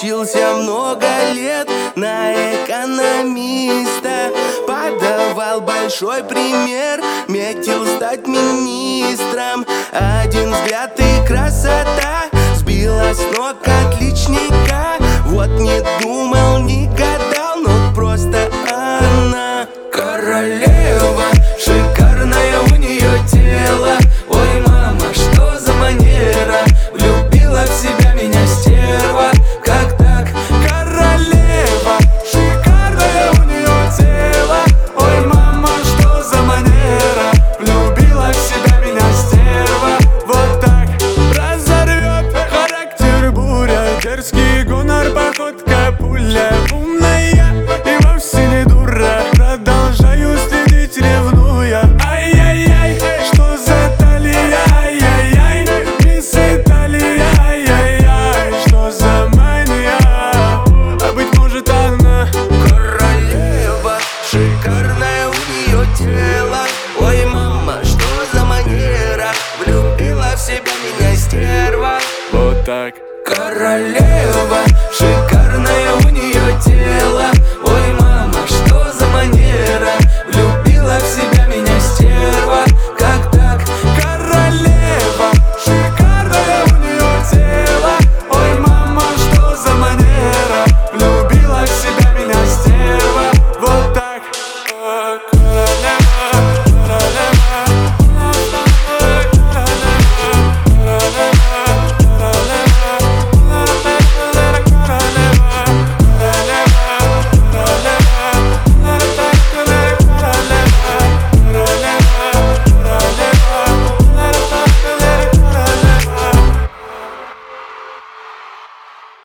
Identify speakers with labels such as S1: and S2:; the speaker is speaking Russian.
S1: Учился много лет на экономиста, подавал большой пример, метил стать министром. Один взгляд и красота сбила с ног отличника. Вот не думал, не гадал, но просто она королева. Шикарное у нее тело. Ой, мама, что за манера? Влюбила в себя меня стерва. Как так? Королева. Шикарное у нее тело. Ой, мама, что за манера? Влюбила в себя меня стерва. Вот так разорвет характер буря. Дерзкий гонор, походка пуля. Умная и вовсе не дура. Продолжаю следить, ревнуя. Ай-яй-яй, что за талия? Ай-яй-яй, мисс Италия. Ай-яй-яй, что за мания? А быть может она королева. Шикарное у нее тело. Ой, мама, что за манера? Влюбила в себя меня стерва. Вот так королева. Шикарное